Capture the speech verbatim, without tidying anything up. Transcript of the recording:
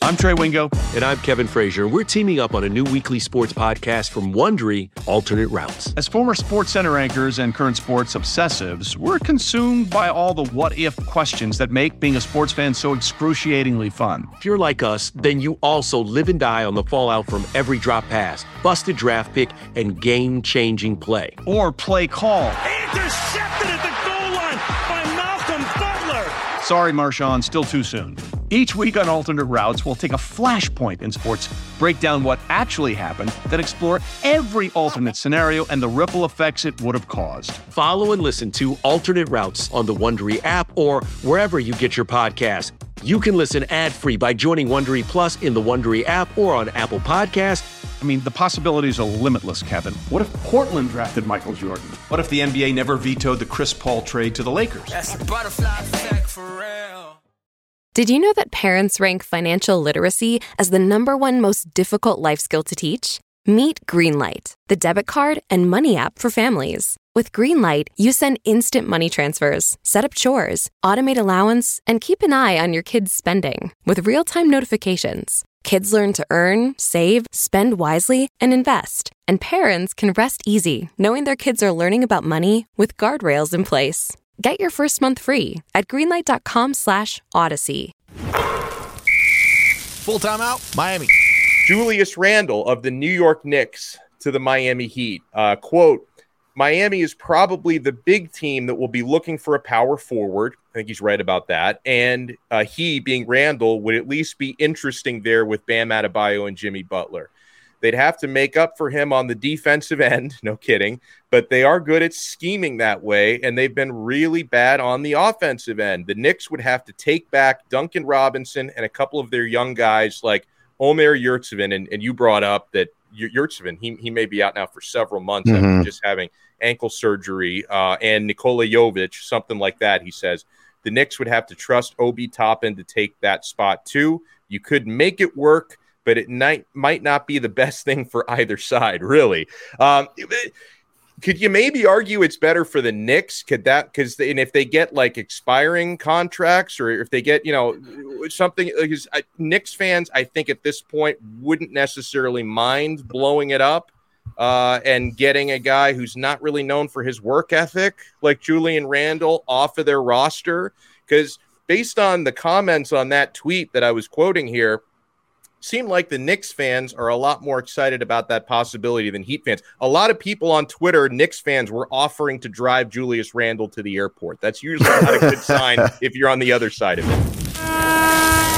I'm Trey Wingo. And I'm Kevin Frazier. We're teaming up on a new weekly sports podcast from Wondery, Alternate Routes. As former Sports Center anchors and current sports obsessives, we're consumed by all the what-if questions that make being a sports fan so excruciatingly fun. If you're like us, then you also live and die on the fallout from every drop pass, busted draft pick, and game-changing play. Or play call. Intercepted at the goal line by Malcolm Butler. Sorry, Marshawn, still too soon. Each week on Alternate Routes, we'll take a flashpoint in sports, break down what actually happened, then explore every alternate scenario and the ripple effects it would have caused. Follow and listen to Alternate Routes on the Wondery app or wherever you get your podcasts. You can listen ad-free by joining Wondery Plus in the Wondery app or on Apple Podcasts. I mean, the possibilities are limitless, Kevin. What if Portland drafted Michael Jordan? What if the N B A never vetoed the Chris Paul trade to the Lakers? That's a butterfly effect for real. Did you know that parents rank financial literacy as the number one most difficult life skill to teach? Meet Greenlight, the debit card and money app for families. With Greenlight, you send instant money transfers, set up chores, automate allowance, and keep an eye on your kids' spending with real-time notifications. Kids learn to earn, save, spend wisely, and invest. And parents can rest easy knowing their kids are learning about money with guardrails in place. Get your first month free at greenlight.com slash odyssey. Full timeout, Miami. Julius Randle of the New York Knicks to the Miami Heat. Uh, quote, Miami is probably the big team that will be looking for a power forward. I think he's right about that. And uh, he, being Randle, would at least be interesting there with Bam Adebayo and Jimmy Butler. They'd have to make up for him on the defensive end. No kidding. But they are good at scheming that way, and they've been really bad on the offensive end. The Knicks would have to take back Duncan Robinson and a couple of their young guys like Omer Yurtseven. And, and you brought up that Yurtseven, he, he may be out now for several months mm-hmm. after just having ankle surgery, uh, and Nikola Jovic, something like that, he says. The Knicks would have to trust Obi Toppin to take that spot too. You could make it work, but it might, might not be the best thing for either side, really. Um, could you maybe argue it's better for the Knicks? Could that, because and if they get like expiring contracts, or if they get, you know, something, because Knicks fans, I think at this point wouldn't necessarily mind blowing it up uh, and getting a guy who's not really known for his work ethic, like Julius Randle, off of their roster. Because based on the comments on that tweet that I was quoting here, seemed like the Knicks fans are a lot more excited about that possibility than Heat fans. A lot of people on Twitter, Knicks fans, were offering to drive Julius Randle to the airport. That's usually not a good sign if you're on the other side of it.